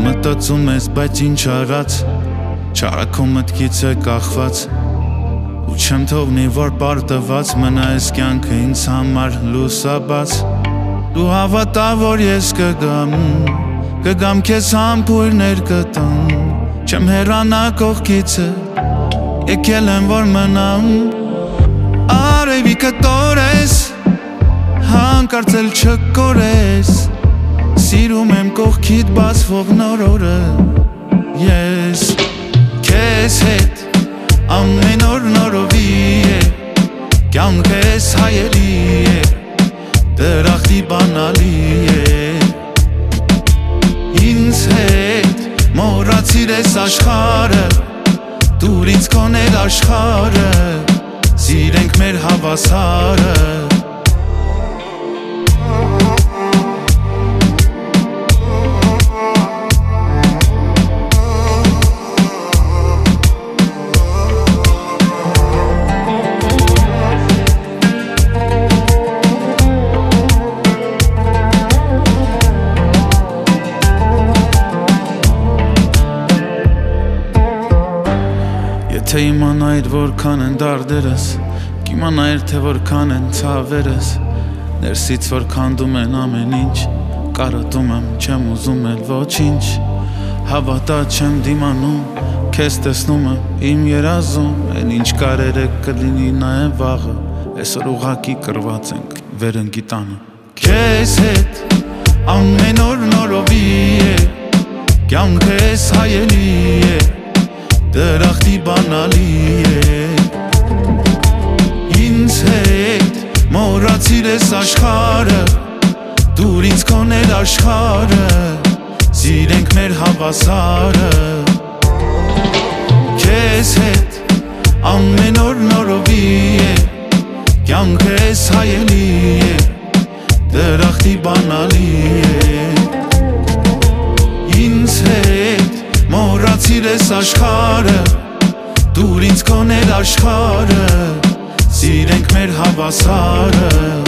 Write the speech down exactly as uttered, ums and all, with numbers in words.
Մտածում ես, բայց ինչ արած, չարաքո մտքից է կախված, ու չեմ թողնի, որ պարտված մնա այս կյանքը ինձ համար լուսաբաց։ Դու հավատա, որ ես կգամ, կգամ քեզ համբույրներ կտամ, չեմ հեռանա կողքիցը, եկել եմ որ մնամ։ Արևիկը տորես, հանկարծել չկորես, սիրում եմ կողքիդ բացվող նոր օրը, ես քեզ հետ ամեն օր նորովի է, կյանքես հայելի է, դրախտի բանալի է, ինձ հետ մոռացիր ես աշխարհը, դուր ինձ կոներ աշխարհը, սիրենք մեր հավասարը։ Եթե իմանայիր որքան են դարդերս, կիմանայիր թե որքան են ցավերս, ներսից որ քանդում են ամեն ինչ, կարոտում եմ, չեմ ուզում էլ ոչինչ, հավատա չեմ դիմանում, քեզ տեսնում եմ իմ երազում, են ինչ կարերը կլինի նաև վաղը, այսօր ուղղակի կռված ենք վերընկի տանը։ Քեզ հետ ամեն օր նորովի է, կյանքես հայելի է, դրախտի բանալի է, ինձ հետ մոռացիր ես աշխարհը, դուր ինձ կոներ աշխարհը, սիրենք մեր հավասարը։ Քեզ հետ ամեն օր նորովի է, կյանքես հայելի է, դրախտի բանալի է, ինձ հետ մոռացիր ես աշխարհը, դուր ինձ կոներ աշխարհը, սիրենք մեր հավասարը։